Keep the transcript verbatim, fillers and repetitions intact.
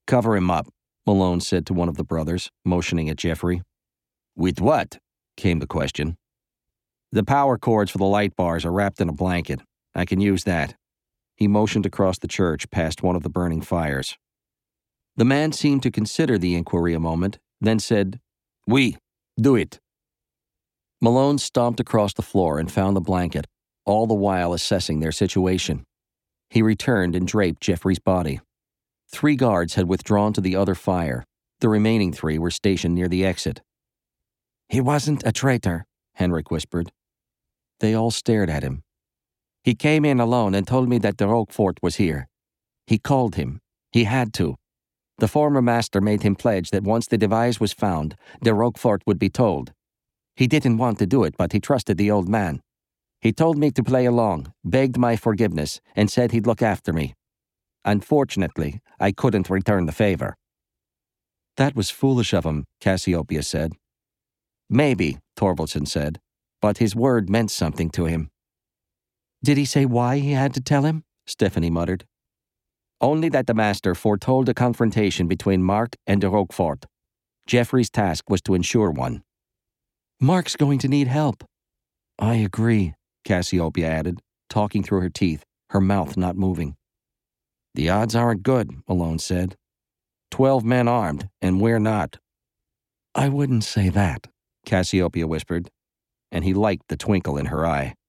"Cover him up," Malone said to one of the brothers, motioning at Jeffrey. "With what?" came the question. "The power cords for the light bars are wrapped in a blanket. I can use that." He motioned across the church past one of the burning fires. The man seemed to consider the inquiry a moment, then said, "Oui, do it." Malone stomped across the floor and found the blanket, all the while assessing their situation. He returned and draped Jeffrey's body. Three guards had withdrawn to the other fire. The remaining three were stationed near the exit. "He wasn't a traitor," Henrik whispered. They all stared at him. "He came in alone and told me that de Roquefort was here. He called him. He had to. The former master made him pledge that once the device was found, de Roquefort would be told. He didn't want to do it, but he trusted the old man. He told me to play along, begged my forgiveness, and said he'd look after me. Unfortunately, I couldn't return the favor." "That was foolish of him," Cassiopeia said. "Maybe," Torvaldsen said, "but his word meant something to him." "Did he say why he had to tell him?" Stephanie muttered. "Only that the master foretold a confrontation between Mark and de Roquefort. Jeffrey's task was to ensure one." "Mark's going to need help." "I agree," Cassiopeia added, talking through her teeth, her mouth not moving. "The odds aren't good," Malone said. Twelve men armed, and we're not." "I wouldn't say that," Cassiopeia whispered, and he liked the twinkle in her eye.